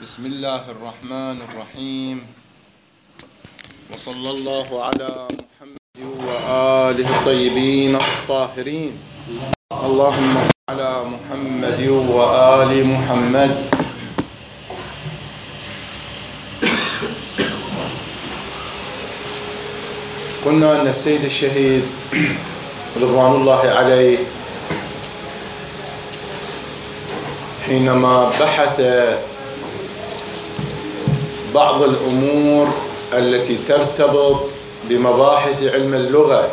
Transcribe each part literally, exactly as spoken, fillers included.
بسم الله الرحمن الرحيم، وصلى الله على محمد وآله الطيبين الطاهرين. اللهم صل على محمد وآل محمد. قلنا أن السيد الشهيد رضوان الله عليه حينما بحث بعض الأمور التي ترتبط بمباحث علم اللغة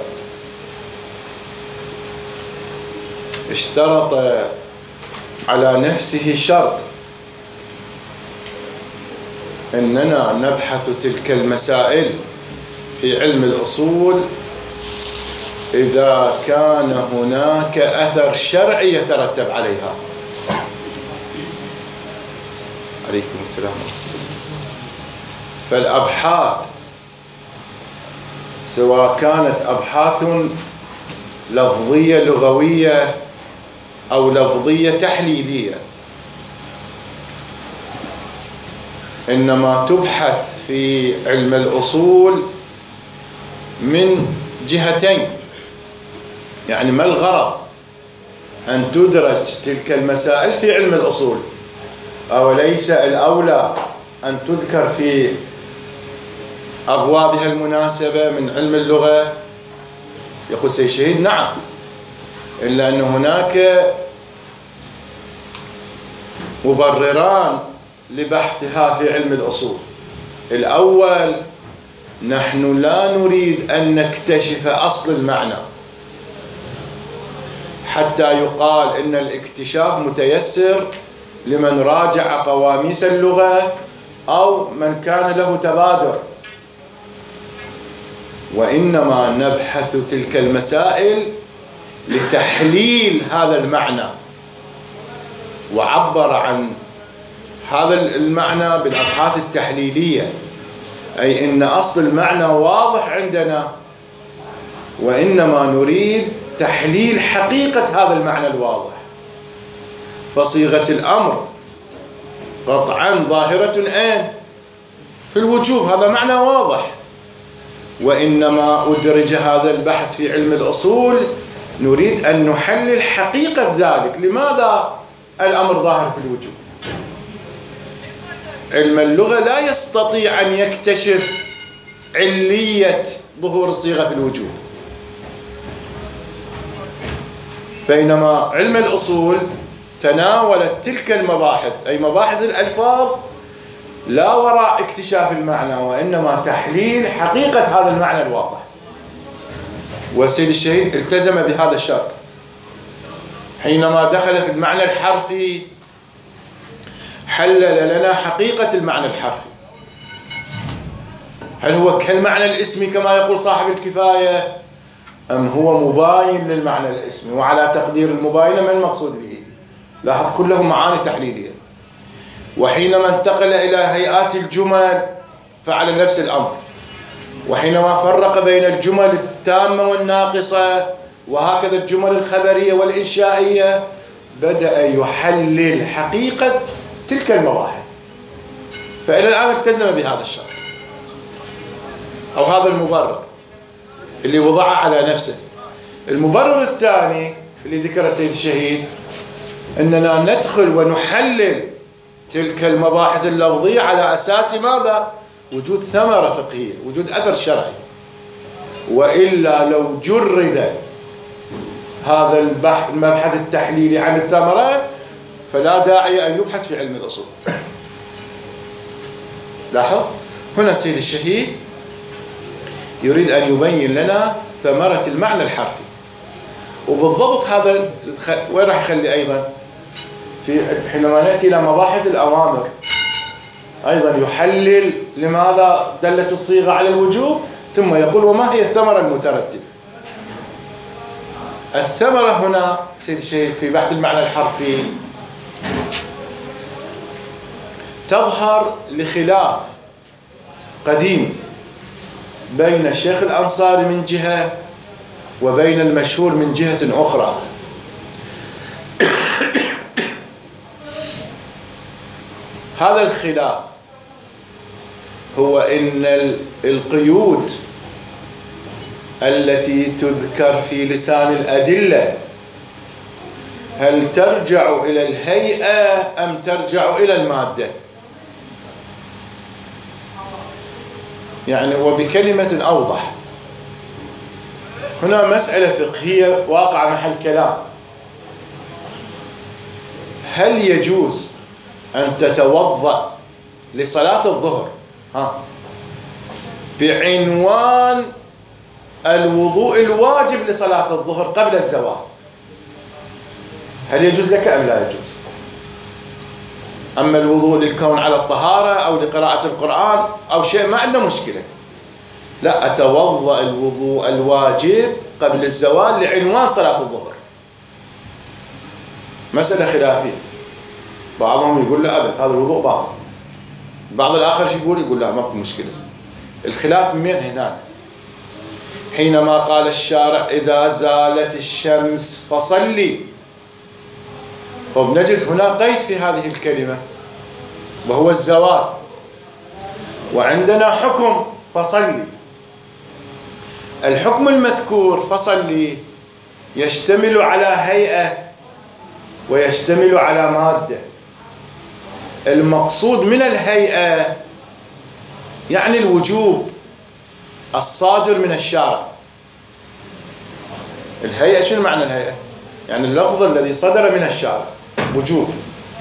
اشترط على نفسه شرط: أننا نبحث تلك المسائل في علم الأصول إذا كان هناك أثر شرعي يترتب عليها. عليكم السلام. فالأبحاث سواء كانت أبحاث لفظية لغوية أو لفظية تحليلية إنما تبحث في علم الأصول من جهتين. يعني ما الغرض أن تدرج تلك المسائل في علم الأصول؟ أوليس الأولى أن تذكر في أبوابها المناسبة من علم اللغة؟ يقول سيد الشهيد: نعم، إلا أن هناك مبرران لبحثها في علم الأصول. الأول، نحن لا نريد أن نكتشف أصل المعنى حتى يقال إن الاكتشاف متيسر لمن راجع قواميس اللغة أو من كان له تبادر، وإنما نبحث تلك المسائل لتحليل هذا المعنى، وعبر عن هذا المعنى بالأبحاث التحليلية، أي إن أصل المعنى واضح عندنا، وإنما نريد تحليل حقيقة هذا المعنى الواضح. فصيغة الأمر قطعا ظاهرة أين؟ في الوجوب، هذا معنى واضح، وإنما أدرج هذا البحث في علم الأصول نريد أن نحلل حقيقة ذلك. لماذا الأمر ظاهر في الوجوب؟ علم اللغة لا يستطيع أن يكتشف علية ظهور الصيغة في الوجوب، بينما علم الأصول تناولت تلك المباحث، أي مباحث الألفاظ، لا وراء اكتشاف المعنى وإنما تحليل حقيقة هذا المعنى الواضح. والسيد الشهيد التزم بهذا الشرط حينما دخل في المعنى الحرفي، حلل لنا حقيقة المعنى الحرفي. هل هو كالمعنى الاسمي كما يقول صاحب الكفاية، أم هو مباين للمعنى الاسمي؟ وعلى تقدير المباينة ما المقصود به؟ لاحظ كله معاني تحليلية. وحينما انتقل إلى هيئات الجمل فعل نفس الأمر، وحينما فرق بين الجمل التامة والناقصة وهكذا الجمل الخبرية والإنشائية بدأ يحلل حقيقة تلك المباحث. فإلى الآن التزم بهذا الشرط أو هذا المبرر اللي وضعه على نفسه. المبرر الثاني اللي ذكر السيد الشهيد أننا ندخل ونحلل تلك المباحث اللفظية على أساس ماذا؟ وجود ثمرة فقهية، وجود أثر شرعي. وإلا لو جرد هذا البحث المبحث التحليلي عن الثمرة فلا داعي أن يبحث في علم الأصول. لاحظ هنا السيد الشهيد يريد أن يبين لنا ثمرة المعنى الحرفي، وبالضبط هذا الخ... وين راح يخلي أيضا في حينما نأتي إلى مباحث الأوامر أيضا يحلل لماذا دلت الصيغة على الوجوب، ثم يقول: وما هي الثمرة المترتبة؟ الثمرة هنا سيد الشيخ في بحث المعنى الحرفي تظهر لخلاف قديم بين الشيخ الأنصاري من جهة وبين المشهور من جهة أخرى. هذا الخلاف هو إن القيود التي تذكر في لسان الأدلة هل ترجع إلى الهيئة أم ترجع إلى المادة؟ يعني وبكلمة أوضح، هنا مسألة فقهية واقع محل كلام. هل يجوز أن تتوضأ لصلاة الظهر ها بعنوان الوضوء الواجب لصلاة الظهر قبل الزوال؟ هل يجوز لك أم لا يجوز؟ أما الوضوء للكون على الطهارة أو لقراءة القرآن أو شيء ما عندنا مشكلة، لا، أتوضأ الوضوء الواجب قبل الزوال لعنوان صلاة الظهر. مسألة خلافية، بعضهم يقول لا أبد هذا الوضوء باطل، بعض الآخر يقول يقول لا ما في مشكلة. الخلاف من هنا حينما قال الشارع إذا زالت الشمس فصلي، فبنجد هنا قيد في هذه الكلمة وهو الزوال، وعندنا حكم فصلي. الحكم المذكور فصلي يشتمل على هيئة ويشتمل على مادة. المقصود من الهيئة يعني الوجوب الصادر من الشارع. الهيئة شنو معنى الهيئة؟ يعني اللفظ الذي صدر من الشارع وجوب.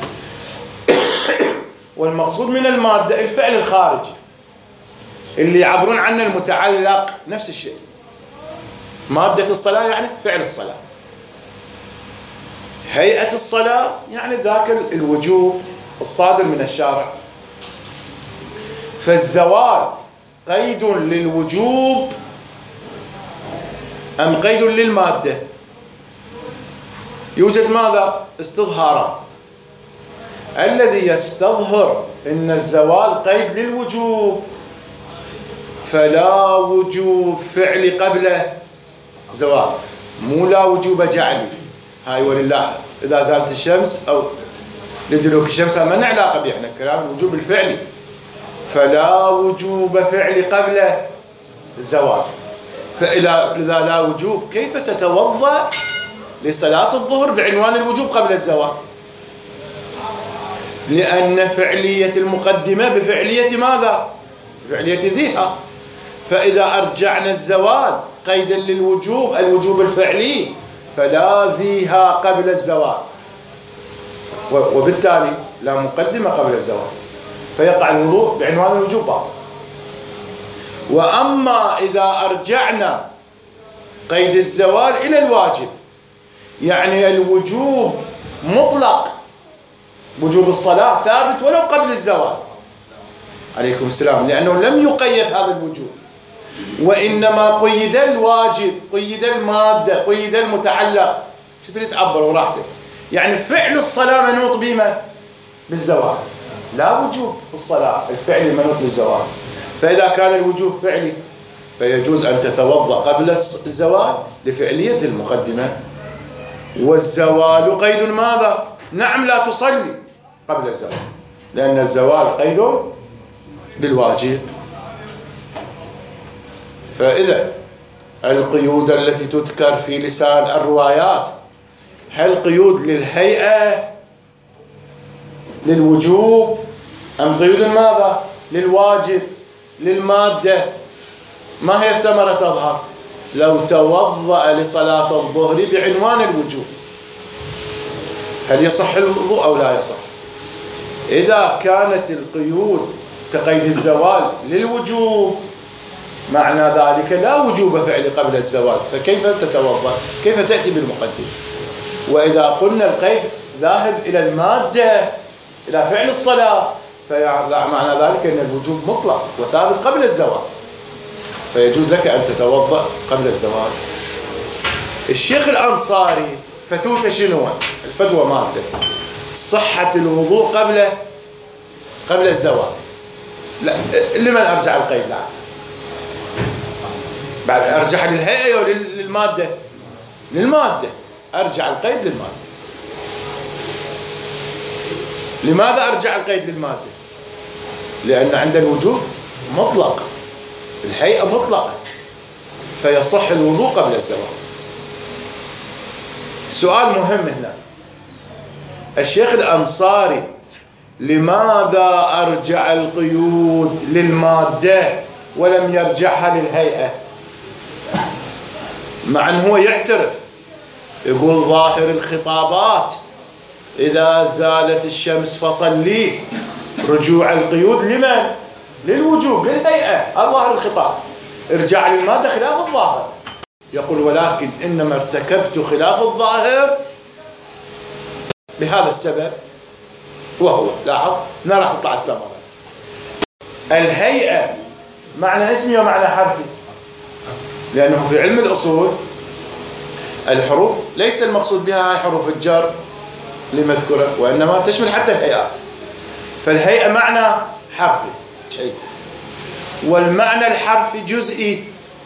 والمقصود من المادة الفعل الخارجي اللي يعبرون عنه المتعلق، نفس الشيء. مادة الصلاة يعني فعل الصلاة، هيئة الصلاة يعني ذاك الوجوب الصادر من الشارع. فالزوال قيد للوجوب أم قيد للمادة؟ يوجد ماذا؟ استظهاران. الذي يستظهر إن الزوال قيد للوجوب فلا وجوب فعل قبله زوال، مو لا وجوب جعلي. هاي ولله إذا زالت الشمس أو لدلوك الشمس ما لنا علاقة به، احنا كلام الوجوب الفعلي. فلا وجوب فعل قبله الزوال، فإذا لا وجوب كيف تتوضأ لصلاة الظهر بعنوان الوجوب قبل الزوال؟ لأن فعلية المقدمة بفعلية ماذا؟ بفعلية ذيها. فإذا أرجعنا الزوال قيدا للوجوب الوجوب الفعلي فلا ذيها قبل الزوال، وبالتالي لا مقدمة قبل الزوال، فيقع الوضوء بعنوان الوجوب باطل. وأما إذا أرجعنا قيد الزوال إلى الواجب، يعني الوجوب مطلق، وجوب الصلاة ثابت ولو قبل الزوال، عليكم السلام، لأنه لم يقيد هذا الوجوب، وإنما قيد الواجب، قيد المادة، قيد المتعلق. شو تريد تعبر وراحتك؟ يعني فعل الصلاة منوط بما؟ بالزوال، لا وجوب الصلاة الفعل منوط بالزوال. فإذا كان الوجوب فعلي فيجوز أن تتوضأ قبل الزوال لفعلية المقدمة. والزوال قيد ماذا؟ نعم لا تصلي قبل الزوال، لأن الزوال قيد بالواجب. فإذا القيود التي تذكر في لسان الروايات هل قيود للهيئة للوجوب أم قيود ماذا؟ للواجب للمادة؟ ما هي الثمرة تظهر؟ لو توضأ لصلاة الظهر بعنوان الوجوب هل يصح الوضوء أو لا يصح؟ إذا كانت القيود كقيد الزوال للوجوب معنى ذلك لا وجوب فعل قبل الزوال، فكيف تتوضأ؟ كيف تأتي بالمقدمة؟ وإذا قلنا القيد ذاهب إلى المادة إلى فعل الصلاة فمعنى ذلك أن الوجوب مطلق وثابت قبل الزوال، فيجوز لك أن تتوضأ قبل الزوال. الشيخ الأنصاري فتوته شنو؟ الفتوى مالته صحة الوضوء قبل قبل الزوال. لا، لمن أرجع القيد؟ لا، بعد أرجع للهيئة أو للمادة؟ للمادة، أرجع القيد للمادة. لماذا أرجع القيد للمادة؟ لأن عند الوجوب مطلق، الهيئة مطلقة، فيصح الوضوء قبل الزواج. سؤال مهم هنا، الشيخ الأنصاري لماذا أرجع القيود للمادة ولم يرجعها للهيئة؟ مع أنه هو يعترف، يقول ظاهر الخطابات إذا زالت الشمس فصلي، رجوع القيود لمن؟ للوجوب، للهيئة. الظاهر الخطاب ارجع للمادة خلاف الظاهر. يقول ولكن إنما ارتكبت خلاف الظاهر بهذا السبب، وهو لاحظ هنا راح تطلع الثمرة. الهيئة معنى اسمي ومعنى حرفي، لأنه في علم الأصول الحروف ليس المقصود بها هاي حروف الجر لمذكورة، وإنما تشمل حتى الهيئات. فالهيئة معنى حرفي شيء، والمعنى الحرفي جزئي،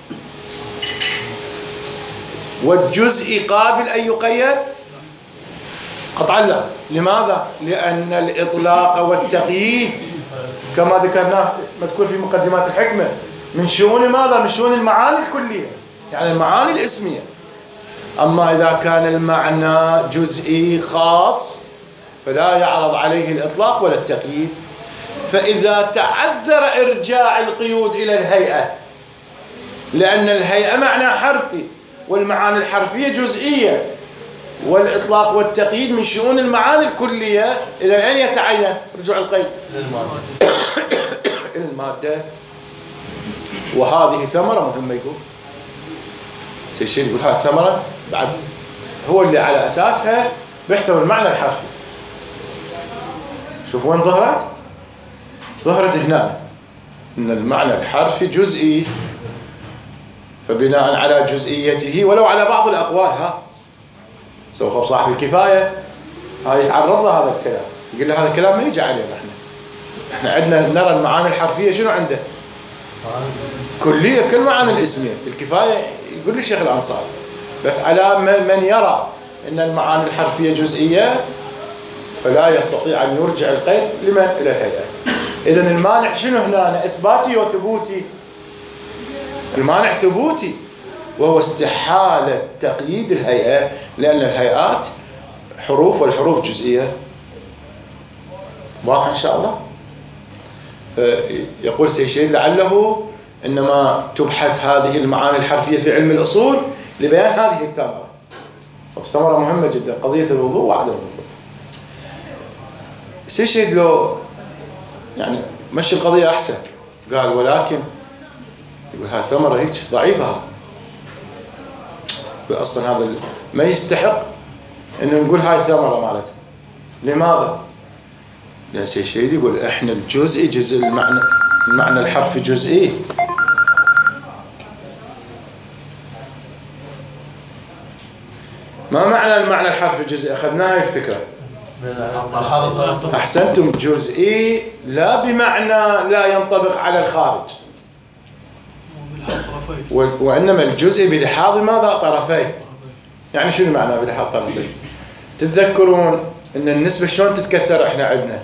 والجزء قابل أن يقيد قطعا لا. لماذا؟ لأن الإطلاق والتقييد كما ذكرناه مذكور في مقدمات الحكمة من شؤون ماذا؟ من شؤون المعاني الكلية، يعني المعاني الاسمية. أما إذا كان المعنى جزئي خاص فلا يعرض عليه الإطلاق ولا التقييد. فإذا تعذر إرجاع القيود إلى الهيئة، لأن الهيئة معنى حرفي والمعاني الحرفية جزئية، والإطلاق والتقييد من شؤون المعاني الكلية، إذا أين يتعين رجوع القيد؟ إلى المادة. وهذه ثمرة مهمة. يقول سيشير يقول هذه ثمرة بعد هو اللي على أساسها بيحتوي المعنى الحرفي. شوف وين ظهرت؟ ظهرت هنا إن المعنى الحرفي جزئي، فبناء على جزئيته ولو على بعض الأقوال ها سوف بصاحب الكفاية هاي يتعرض له هذا الكلام، يقول له هذا الكلام ما يجي علينا احنا احنا عندنا نرى المعاني الحرفية شنو عنده؟ كلية، كل معاني الاسمية. الكفاية يقول لي الشيخ الأنصاري بس على من يرى ان المعاني الحرفية جزئية فلا يستطيع أن يرجع القيد لمن؟ إلى الهيئة. إذن المانع شنو هنا؟ إثباتي وثبوتي. المانع ثبوتي، وهو استحالة تقييد الهيئة، لأن الهيئات حروف والحروف جزئية. واضح إن شاء الله؟ يقول سيشير لعله إنما تبحث هذه المعاني الحرفية في علم الأصول لبيان هذه الثمرة. ثمرة مهمة جدا، قضية الوضوء وعدم الوضوء. سيشير له يعني مشي القضية أحسن، قال ولكن يقول هاي ثمرة هيك ضعيفة، يقول أصلا هذا ما يستحق إن نقول هاي ثمرة مالتها. لماذا؟ لأن سيشيد يقول إحنا الجزء جزء المعنى، المعنى الحرفي جزئي. ما معنى المعنى الحرفي جزئي؟ أخذناها هاي الفكرة. أحسنتم، جزئي لا بمعنى لا ينطبق على الخارج، وإنما الجزء بلحاظ ماذا؟ طرفين. يعني شنو معنى بلحاظ طرفين؟ تتذكرون إن النسبة شلون تتكثر إحنا عندنا؟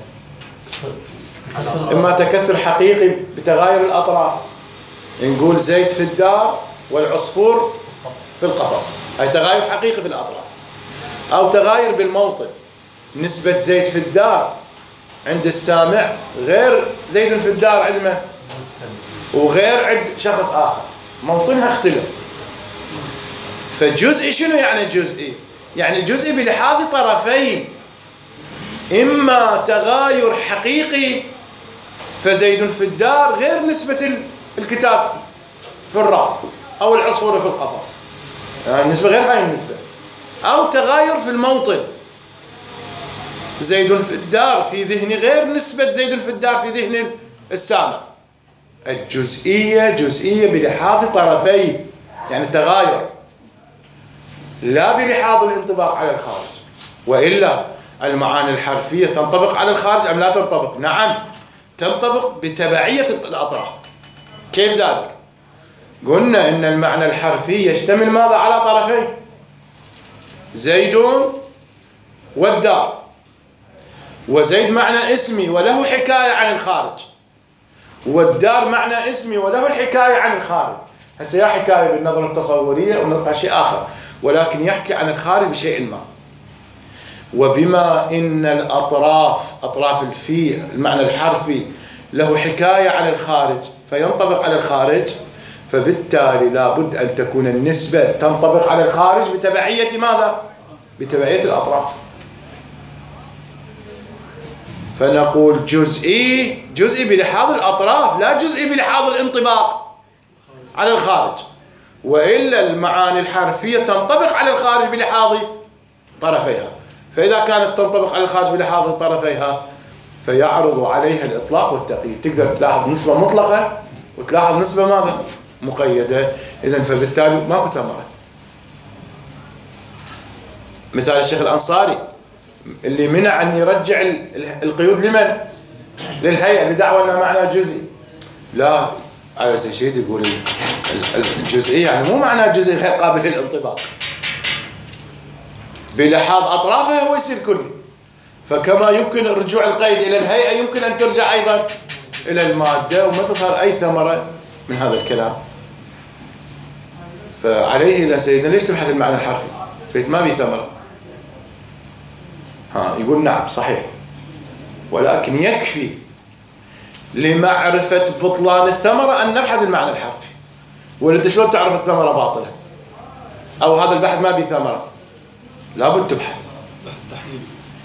إما تكثر حقيقي بتغاير الأطراف، نقول زيد في الدار والعصفور في القفص، هاي تغاير حقيقي في الأطراف. أو تغاير بالموطن، نسبة زيد في الدار عند السامع غير زيد في الدار عندنا وغير عند شخص آخر، موطنها اختلف. فجزئي شنو يعني جزئي؟ يعني جزئي بلحاظ طرفين، إما تغاير حقيقي فزيد في الدار غير نسبة الكتاب في الراء أو العصفور في القفص، يعني النسبة غير هاي النسبة. أو تغاير في الموطن، زيد في الدار في ذهني غير نسبة زيد في الدار في ذهن السامع. الجزئية جزئية بلحاظ طرفين، يعني تغاير لا بلحاظ الانطباق على الخارج. وإلا المعاني الحرفية تنطبق على الخارج أم لا تنطبق؟ نعم تنطبق بتبعية الأطراف. كيف ذلك؟ قلنا إن المعنى الحرفي يشتمل ماذا؟ على طرفين، زيد والدار. وزيد معنى اسمي وله حكاية عن الخارج، والدار معنى اسمي وله الحكاية عن الخارج. هسه يا حكاية بالنظرة التصورية ونظرة شيء آخر، ولكن يحكي عن الخارج بشيء ما. وبما إن الأطراف أطراف الفي المعنى الحرفي له حكاية عن الخارج فينطبق على الخارج، فبالتالي لابد أن تكون النسبة تنطبق على الخارج بتبعية ماذا؟ بتبعية الأطراف. فنقول جزئي جزئي بلحاظ الأطراف، لا جزئي بلحاظ الانطباق على الخارج، وإلا المعاني الحرفية تنطبق على الخارج بلحاظ طرفيها. فإذا كانت تنطبق على الخارج بلحاظ طرفيها فيعرض عليها الإطلاق والتقييد. تقدر تلاحظ نسبة مطلقة وتلاحظ نسبة ماذا؟ مقيدة. إذن فبالتالي ماكو ثمرة. مثال الشيخ الأنصاري اللي منع أن يرجع القيود لمن؟ للهيئة بدعوى أنها معنى جزئي. لا، على سيشيد يقول الجزئي يعني مو معنى جزئي غير قابل للانطباق، بلحاظ أطرافه هو يصير كلي. فكما يمكن رجوع القيد إلى الهيئة يمكن أن ترجع أيضا إلى المادة، وما تظهر أي ثمرة من هذا الكلام. فعليه إذا سيدنا ليش تبحث المعنى الحرفي؟ فيت ما بي ثمرة. ها يقول نعم صحيح، ولكن يكفي لمعرفة بطلان الثمرة أن نبحث المعنى الحرفي. ولا شلون تعرف الثمرة باطلة أو هذا البحث ما بي ثمرة؟ لابد تبحث بحث تحليلي.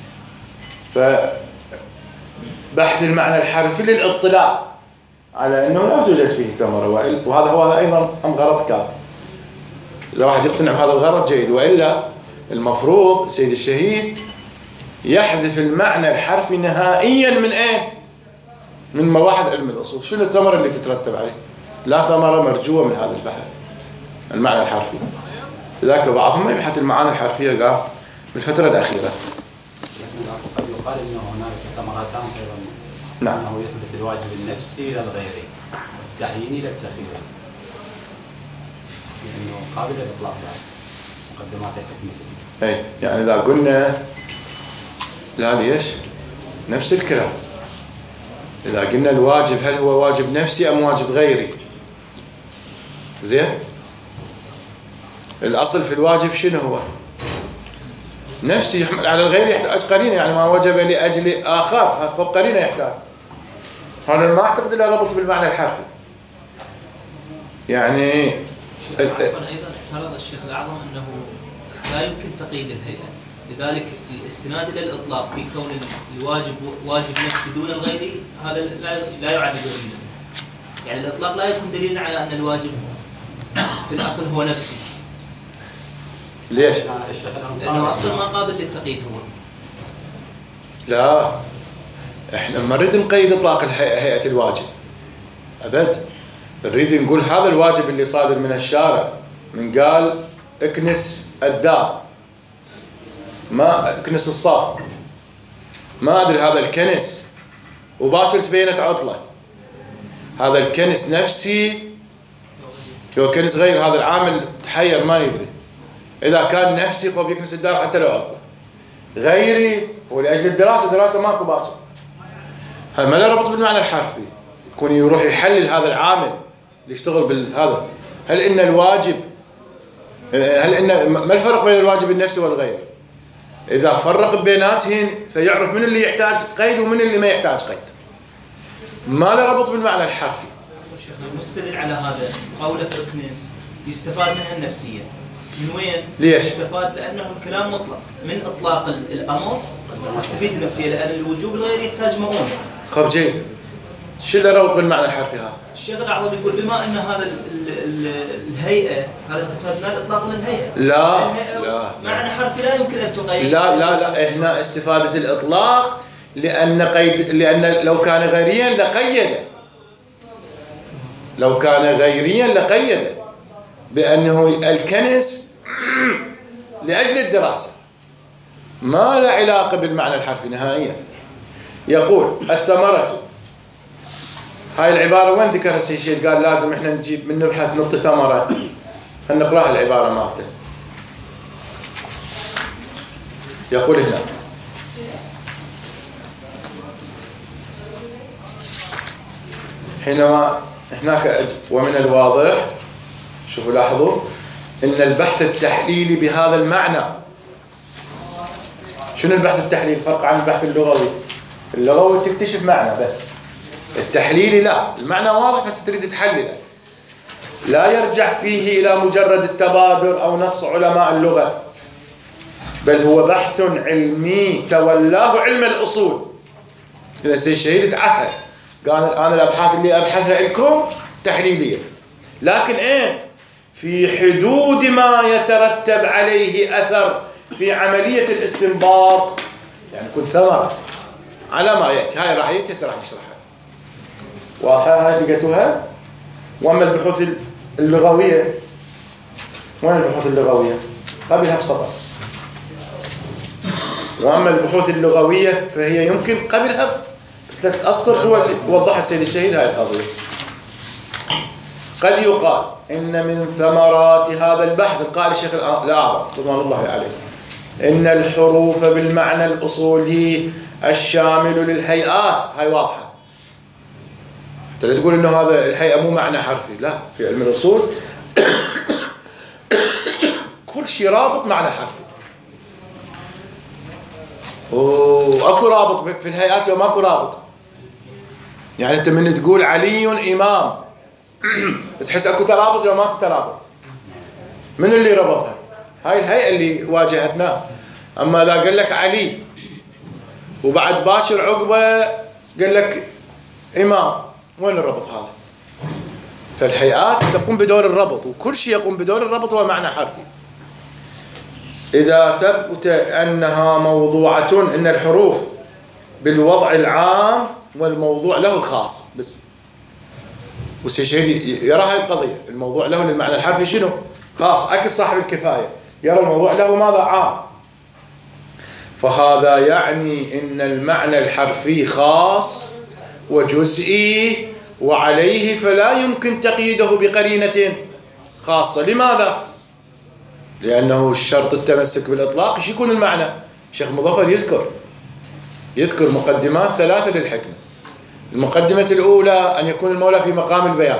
فبحث المعنى الحرفي للاطلاع على أنه لا توجد فيه ثمرة، وهذا هو هذا أيضا أم غرض كافي. إذا واحد يقتنع بهذا الغرض جيد، وإلا المفروض سيد الشهيد يحذف المعنى الحرفي نهائيا من أين؟ من مباحث علم الأصول. شنو الثمرة اللي تترتب عليه؟ لا ثمرة مرجوة من هذا البحث المعنى الحرفي. لذلك بعضهم يبحث المعاني الحرفية قال بالفترة الأخيرة. قد يقال أنه هناك ثمرتان أيضا. نعم. أنه يثبت الواجب النفسي إلى الغيري والتعييني إلى التخيير، لأنه قابل للإطلاق بعد مقدمات الحكمة. أي يعني إذا قلنا لا ليش نفس الكلام، إذا قلنا الواجب هل هو واجب نفسي أم واجب غيري؟ زين، الأصل في الواجب شنو هو؟ نفسي يحمل على الغير، يحتاج قرينة، يعني ما وجب لأجل آخر فقرينة يحتاج. هذا ما أعتقد إلا ربط بالمعنى الحرفي. يعني أيضا افترض الشيخ الأعظم أنه لا يمكن تقييد الهيئة، لذلك الاستناد إلى الإطلاق في كون الواجب واجب نفسي دون الغيري هذا لا يعد دليلا. يعني الإطلاق لا يكون دليلا على أن الواجب في الأصل هو نفسي. ليش؟ لأنه أصلا ما قابل للتقييد هو. لا، احنا ما نريد نقيد إطلاق هيئة الواجب أبد. نريد نقول هذا الواجب اللي صادر من الشارع، من قال اكنس الدار ما اكنس الصف، ما أدري هذا الكنس وباكر تبينت عطلة، هذا الكنس نفسي لو كنس غير هذا العامل تحير ما يدري. إذا كان نفسي فهو بيكنس الدار حتى لو عطلة. غيري هو لأجل الدراسة، دراسة ماكو باكر. هذا ما له ربط بالمعنى الحرفي. يكون يروح يحلل هذا العامل اللي يشتغل بالهذا، هل إن الواجب هل إن ما الفرق بين الواجب النفسي والغير؟ إذا فرق بيناتهن فيعرف من اللي يحتاج قيد ومن اللي ما يحتاج قيد. ما له ربط بالمعنى الحرفي. شيخنا المستدل على هذا قوله في الكنيس يستفاد منها النفسية. من وين؟ ليش؟ يستفاد لأنه الكلام مطلق، من إطلاق الأمر نستفيد النفسية، لأن الوجوب الغيري يحتاج مؤونة. خب جيد، شو اللي ربط بالمعنى الحرفي هذا؟ الشيخ الأعظم يقول بما أن هذا ال ال الهيئة هذا استفادنا الإطلاق للهيئة. لا الهيئة لا معنى حرفي لا يمكن أن تقيد. لا لا لا هنا استفادة الإطلاق لأن قيد، لأن لو كان غيريا لقيده، لو كان غيريا لقيده بأنه الكنس لأجل الدراسة، ما له علاقة بالمعنى الحرفي نهائيا. يقول الثمرة، هاي العبارة وين ذكرها السيشيد؟ قال لازم احنا نجيب من نبحث نعطي ثمرة. هنقراها العبارة مالته. يقول هنا حينما هناك ومن الواضح، شوفوا لاحظوا ان البحث التحليلي بهذا المعنى. شنو البحث التحليلي؟ فرق عن البحث اللغوي. اللغوي تكتشف معنى بس، التحليلي لا، المعنى واضح بس تريد تحلله، لا يرجع فيه الى مجرد التبادر او نص علماء اللغة، بل هو بحث علمي تولاه علم الاصول. اذا السيد الشهيد تعهد قال الان الابحاث اللي ابحثها لكم تحليليه، لكن ايه في حدود ما يترتب عليه اثر في عمليه الاستنباط، يعني يكون ثمره على ما ياتي. هاي راح ياتي راح نشرحها واضحه. هاي لقيتوها. واما البحوث اللغويه، وين البحوث اللغويه؟ قبلها بسطر. واما البحوث اللغويه فهي يمكن قبلها ثلاث أسطر. هو اللي وضحها السيد الشهيد هاي القضيه. قد يقال إن من ثمرات هذا البحث، قال الشيخ الأعظم رضوان الله عليه، إن الحروف بالمعنى الأصولي الشامل للهيئات. هاي واضحة. ترى تقول إنه هذا الهيئة مو معنى حرفي، لا، في علم الأصول كل شيء رابط معنى حرفي، واكو رابط في الهيئات وماكو رابط. يعني انت من تقول علي امام بتحس اكو ترابط ولا ماكو ترابط؟ من اللي ربطها؟ هاي الهيئه اللي واجهتنا. اما اذا قال لك علي وبعد باشر عقبه قال لك امام، وين الربط هذا؟ فالهيئات تقوم بدور الربط، وكل شيء يقوم بدور الربط هو معنى حرفي. إذا ثبت أنها موضوعة، إن الحروف بالوضع العام والموضوع له الخاص بس. والشهيد يرى هاي القضية، الموضوع له للمعنى الحرفي شنو؟ خاص، عكس صاحب الكفاية يرى الموضوع له ماذا؟ عام. فهذا يعني إن المعنى الحرفي خاص وجزئي، وعليه فلا يمكن تقييده بقرينة خاصة. لماذا؟ لأنه الشرط التمسك بالإطلاق ايش يكون المعنى؟ الشيخ مظفر يذكر يذكر مقدمات ثلاثة للحكمة. المقدمة الأولى أن يكون المولى في مقام البيان.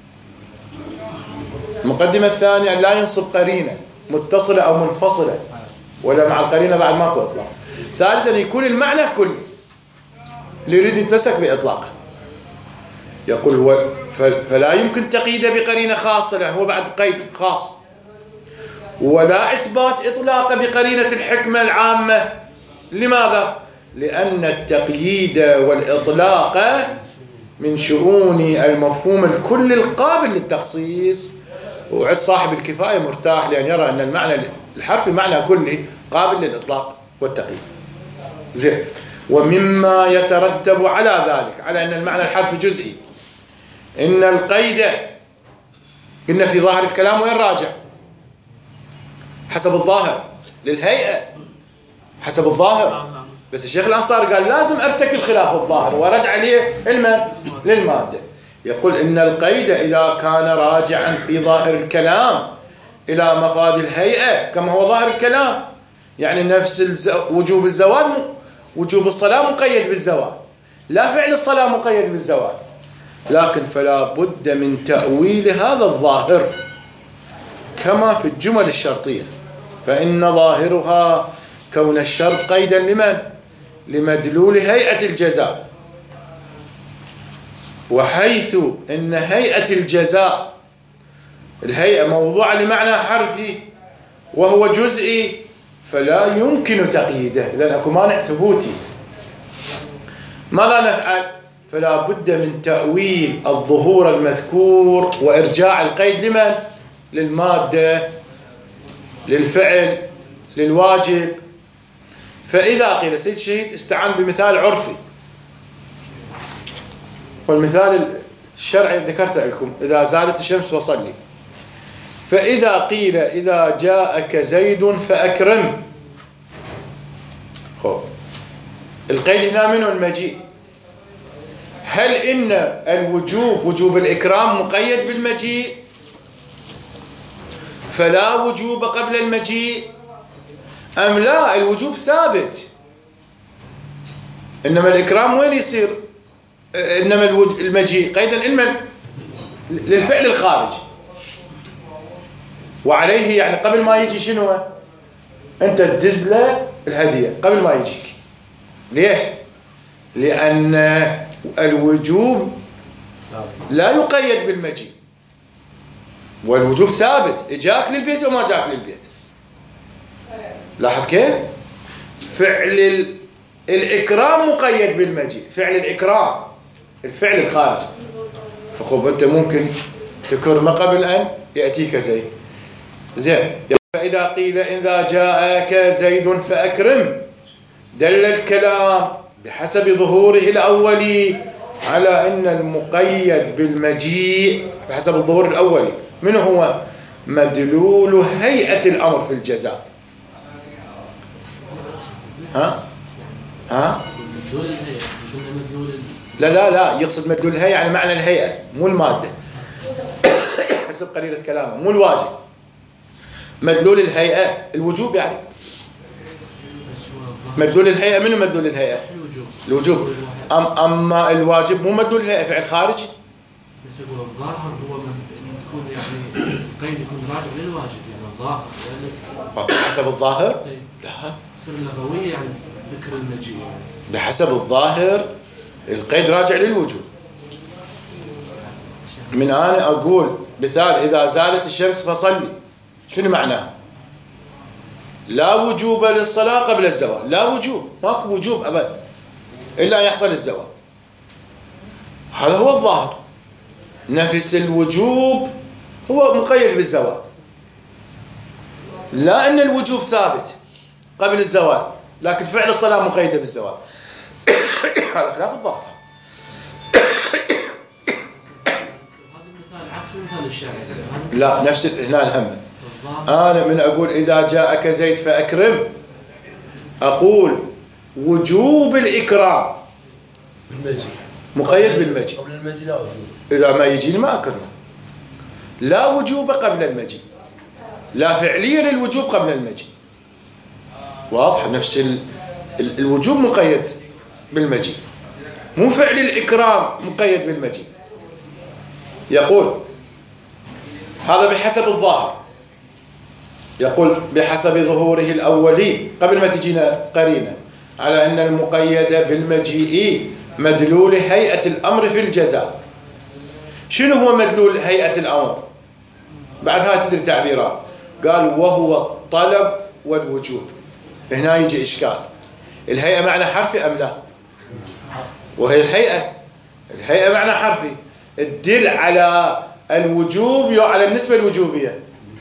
المقدمة الثانية أن لا ينصب قرينة متصلة أو منفصلة، ولا مع القرينة بعد ماكو إطلاق. ثالثا أن يكون المعنى كلي اللي يريد يتمسك بإطلاقه. يقول هو فلا يمكن تقييده بقرينة خاصة، لأنه هو بعد قيد خاص، ولا إثبات إطلاق بقرينة الحكمة العامة. لماذا؟ لأن التقييد والإطلاق من شؤون المفهوم الكلي القابل للتخصيص، وعد صاحب الكفاية مرتاح لأن يرى أن المعنى الحرفي معنى كلي قابل للإطلاق والتقييد. زين. ومما يترتب على ذلك، على أن المعنى الحرفي جزئي، إن القيد قلنا في ظاهر الكلام وين راجع؟ حسب الظاهر للهيئة، حسب الظاهر. بس الشيخ الأنصار قال لازم ارتكب خلاف الظاهر ورجع ليه المن للمادة. يقول إن القيد إذا كان راجعا في ظاهر الكلام إلى مفاد الهيئة كما هو ظاهر الكلام، يعني نفس الز... وجوب الزوال م... وجوب الصلاة مقيد بالزوال، لا فعل الصلاة مقيد بالزوال، لكن فلا بد من تأويل هذا الظاهر كما في الجمل الشرطية، فإن ظاهرها كون الشرط قيدا لمن؟ لمدلول هيئة الجزاء. وحيث إن هيئة الجزاء الهيئة موضوعة لمعنى حرفي وهو جزئي، فلا يمكن تقييده، إذن أكو مانع ثبوتي. ماذا نفعل؟ فلا بد من تأويل الظهور المذكور وإرجاع القيد لمن؟ للمادة، للفعل، للواجب. فإذا قيل سيد الشهيد استعان بمثال عرفي، والمثال الشرعي ذكرته لكم، إذا زالت الشمس فصلي. فإذا قيل إذا جاءك زيد فأكرم، خب القيد هنا منه المجيء. هل إن الوجوب وجوب الإكرام مقيد بالمجيء فلا وجوب قبل المجيء، أم لا الوجوب ثابت؟ إنما الإكرام وين يصير؟ إنما المجيء قيدا علما للفعل الخارجي، وعليه يعني قبل ما يجي شنو؟ أنت تدز له الهدية قبل ما يجيك. ليش؟ لأن الوجوب لا يقيد بالمجيء، والوجوب ثابت، إجاك للبيت وما جاك للبيت. لاحظ كيف؟ فعل الإكرام مقيد بالمجيء، فعل الإكرام الفعل الخارجي. فخب أنت ممكن تكرمه قبل أن يأتيك زيد. زين. فإذا قيل إذا جاءك زيد فأكرم، دل الكلام بحسب ظهوره الأولي على أن المقيد بالمجيء بحسب الظهور الأولي من هو؟ مدلول هيئة الأمر في الجزاء. ها؟ ها؟ لا لا لا يقصد مدلول الهيئة يعني معنى الهيئة مو المادة. حسب قليلة كلامه مو الواجب. مدلول الهيئة الوجوب يعني. مدلول الهيئة منو مدلول الهيئة؟ الوجوب. أم أما الواجب مو مدلول الهيئة فعل خارجي. بس يقول الظاهر هو تكون يعني القيد يكون راجع للواجب يعني الظاهر يعني حسب الظاهر؟ لا يصير اللغوية يعني ذكر المجيء يعني. بحسب الظاهر القيد راجع للوجوب. من أنا أقول مثال إذا زالت الشمس فصلي، شنو معناها؟ لا وجوب للصلاة قبل الزوال، لا وجوب، ماكو وجوب أبد إلا يحصل الزوال. هذا هو الظاهر. نفس الوجوب هو مقيد بالزوال، لا أن الوجوب ثابت قبل الزوال لكن فعل الصلاة مقيدة بالزوال. هذا خلاف الظاهر. عكس مثال الشارع. لا نفس هنا الهم. أنا من أقول إذا جاءك زيد فأكرم أقول وجوب الإكرام مقيد بالمجيء. إذا ما يجيني ما أكرمه. لا وجوب قبل المجيء، لا فعلية للوجوب قبل المجيء. واضح؟ نفس ال... الوجوب مقيد بالمجيء، مو فعل الإكرام مقيد بالمجيء. يقول هذا بحسب الظاهر، يقول بحسب ظهوره الأولي قبل ما تجينا قرينة على أن المقيد بالمجيء مدلول هيئة الأمر في الجزاء. شنو هو مدلول هيئة الأمر؟ بعد هاي تدري تعبيرات. قال وهو الطلب والوجوب. هنا يجي إشكال. الهيئة معنى حرفي أم لا؟ وهي الهيئة الهيئة معنى حرفي الدل على الوجوب على النسبة الوجوبية،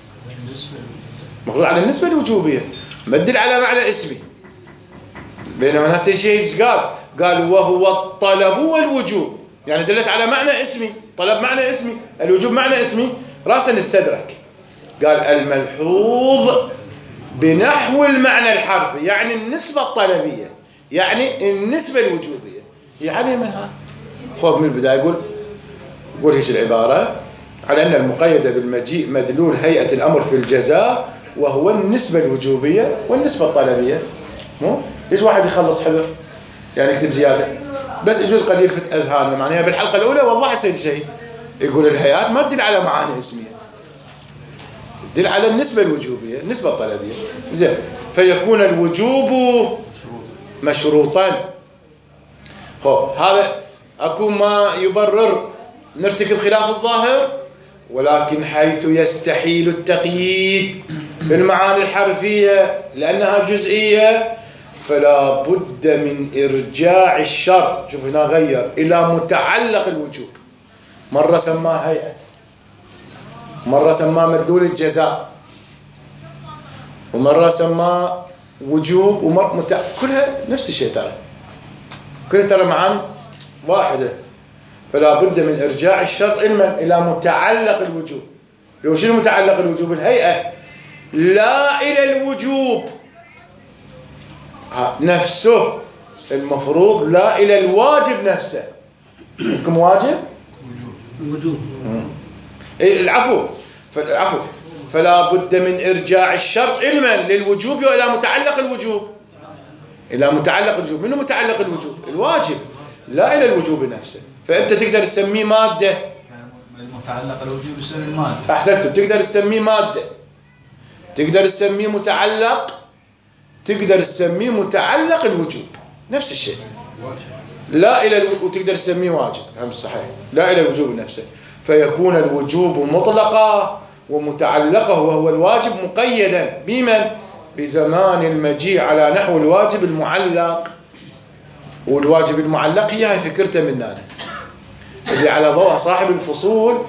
مفروض على النسبة الوجوبية، ما تدل على معنى اسمي. بينما ناس شيء قال قال وهو الطلب والوجوب، يعني دلت على معنى اسمي. طلب معنى اسمي، الوجوب معنى اسمي، راسا استدرك. قال الملحوظ بنحو المعنى الحرفي يعني النسبة الطلبية يعني النسبة الوجوبية. يعني من هذا خوف من البداية يقول يقول هيك العبارة على أن المقيد بالمجيء مدلول هيئة الأمر في الجزاء وهو النسبة الوجوبية والنسبة الطلبية. مو ليش واحد يخلص حبر يعني يكتب زيادة بس يجوز قد يلفت أذهاننا. معناها بالحلقة الأولى وضح السيد شيء يقول الهيئات ما تدل على معاني اسمية، تدل على النسبة الوجوبية النسبة الطلبية. زين. فيكون الوجوب مشروطا. خب هذا أكو ما يبرر نرتكب خلاف الظاهر، ولكن حيث يستحيل التقييد في المعاني الحرفية لأنها جزئية فلا بد من إرجاع الشرط. شوف هنا غير إلى متعلق الوجوب. مرة سماه هيئة، مرة سماه مدلول الجزاء، ومرة سماه وجوب، ومرة متع... كلها نفس الشيء ترى، كلها ترى معاني واحدة. فلا بد من إرجاع الشرط علما إلى متعلق الوجوب. لو شنو متعلق الوجوب؟ الهيئة، لا إلى الوجوب نفسه. المفروض لا إلى الواجب نفسه. عندكم واجب؟ وجوب. العفو فالعفو فلا بد من إرجاع الشرط علما للوجوب وإلى متعلق الوجوب. إلى متعلق الوجوب. منو متعلق الوجوب؟ الواجب. لا إلى الوجوب نفسه. فأنت تقدر تسميه مادة، المتعلق الوجوب يصير المادة. أحسنت، تقدر تسميه مادة، تقدر تسميه متعلق، تقدر تسميه متعلق الوجوب، نفس الشيء. لا إلى الو... وتقدر تسميه واجب، هم صحيح، لا إلى الوجوب نفسه. فيكون الوجوب مطلقا ومتعلقه وهو الواجب مقيدا بمن؟ بزمان المجيء على نحو الواجب المعلق. والواجب المعلق هي هاي فكرته من هنا اللي على ضوء صاحب الفصول.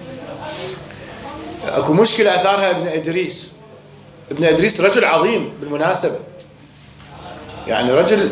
اكو مشكلة اثارها ابن ادريس. ابن ادريس رجل عظيم بالمناسبة، يعني رجل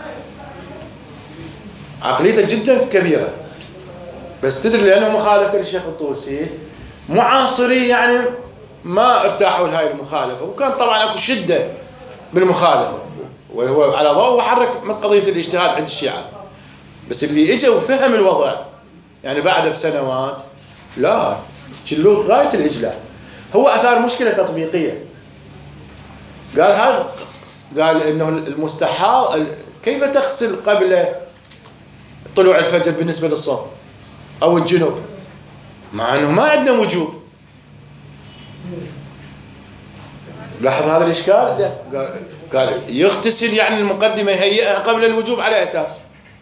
عقليته جدا كبيرة، بس تدري لانه مخالفة للشيخ الطوسي معاصري يعني ما ارتاحوا لهاي المخالفة، وكان طبعا اكو شدة بالمخالفة، وهو على ضوء وحرك من قضية الاجتهاد عند الشيعة. بس اللي اجى وفهم الوضع يعني بعد بسنوات لا جلوه غاية الإجلاء. هو أثار مشكلة تطبيقية، قال هذا، قال إنه المستحاض كيف تغسل قبل طلوع الفجر بالنسبة للصوم أو الجنوب، مع أنه ما عندنا وجوب. لاحظ هذا الإشكال. قال قال يغتسل يعني المقدمة يهيئها قبل الوجوب على أساس.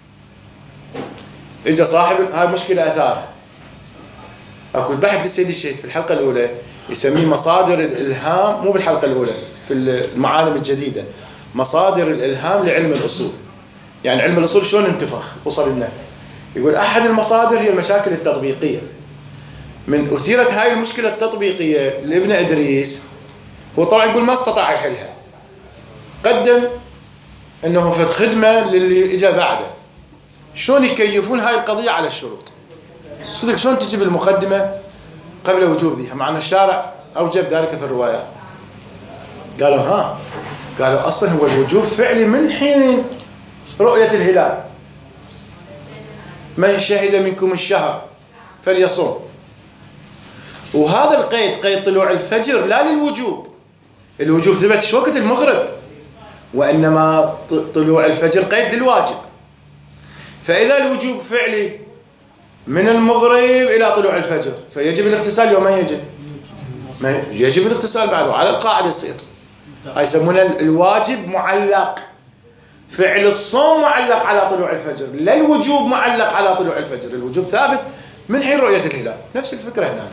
إجا صاحب هاي مشكلة أثارها. أكو بحث للسيد الشهيد في الحلقة الأولى يسميه مصادر الإلهام، مو بالحلقة الأولى، في المعالم الجديدة، مصادر الإلهام لعلم الأصول. يعني علم الأصول شلون انتفخ وصل لنا. يقول أحد المصادر هي المشاكل التطبيقية. من أثيرت هاي المشكلة التطبيقية لابن إدريس، هو طبعا يقول ما استطاع يحلها، قدم أنه فد خدمة للي إجا بعده شلون يكيفون هاي القضية على الشروط. صدق شلون تجيب المقدمة قبل وجوب ذي، مع أن الشارع أوجب ذلك في الروايات. قالوا ها، قالوا أصلا هو الوجوب فعلي من حين رؤية الهلال، من شهد منكم الشهر فليصوم. وهذا القيد قيد طلوع الفجر لا للوجوب، الوجوب ثبت شو وقت المغرب، وإنما طلوع الفجر قيد للواجب. فإذا الوجوب فعلي من المغرب إلى طلوع الفجر فيجب الاغتسال يوم ما يجب ما يجب الاغتسال بعده على القاعدة يصير. هاي يسمونه الواجب معلق. فعل الصوم معلق على طلوع الفجر، لا الوجوب معلق على طلوع الفجر. الوجوب ثابت من حين رؤية الهلال. نفس الفكرة هنا.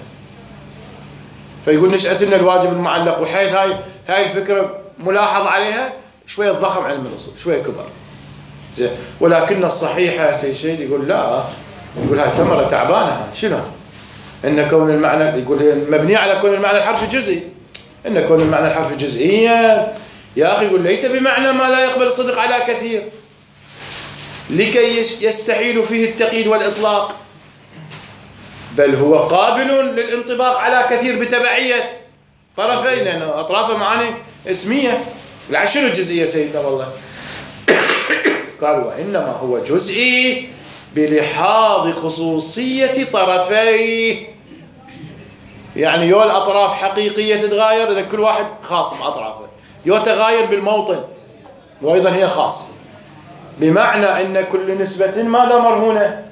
فيقول نشأت لنا الواجب المعلق، وحيث هاي هاي الفكرة ملاحظ عليها شوية ضخم علم الأصول، شوية كبر. زين، ولكن الصحيحة سيد الشهيد يقول لا، يقول هاي ثمرة تعبانة. شنو؟ إن كون المعنى، يقول هي مبنية على كون المعنى الحرفي جزئي. إن كون المعنى الحرفي جزئيا يا أخي، يقول ليس بمعنى ما لا يقبل الصدق على كثير لكي يستحيل فيه التقييد والإطلاق، بل هو قابل للانطباق على كثير بتبعية طرفين، لأنه أطرافه معاني اسمية. لا شنو الجزئية سيدنا والله؟ قال وإنما هو جزئي بلحاظ خصوصية طرفيه. يعني يو الأطراف حقيقية تتغاير إذا كل واحد خاص بأطرافه، يو تغاير بالموطن وأيضا هي خاصة، بمعنى أن كل نسبة ماذا مرهونة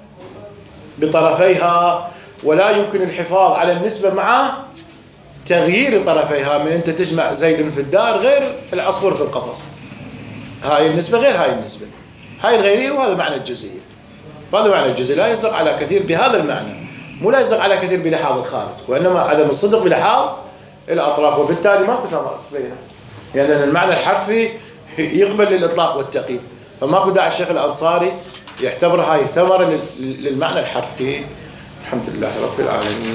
بطرفيها، ولا يمكن الحفاظ على النسبة مع تغيير طرفيها. من أنت تجمع زيد في الدار غير العصفور في القفص، هاي النسبة غير هاي النسبة، هاي الغيرية، وهذا معنى الجزئية. وهذا معنى الجزئي لا يصدق على كثير بهذا المعنى، مو لا يصدق على كثير بلحاظ الخارج، وإنما عدم الصدق بلحاظ الأطراف، وبالتالي ما كنا بينها، يعني المعنى الحرفي يقبل للإطلاق والتقييد. فماكو داعي الشيخ الأنصاري يعتبر هاي ثمرة للمعنى الحرفي. الحمد لله رب العالمين.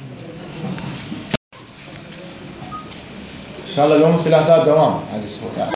إن شاء الله يوم الثلاثاء دوام هذا الأسبوع.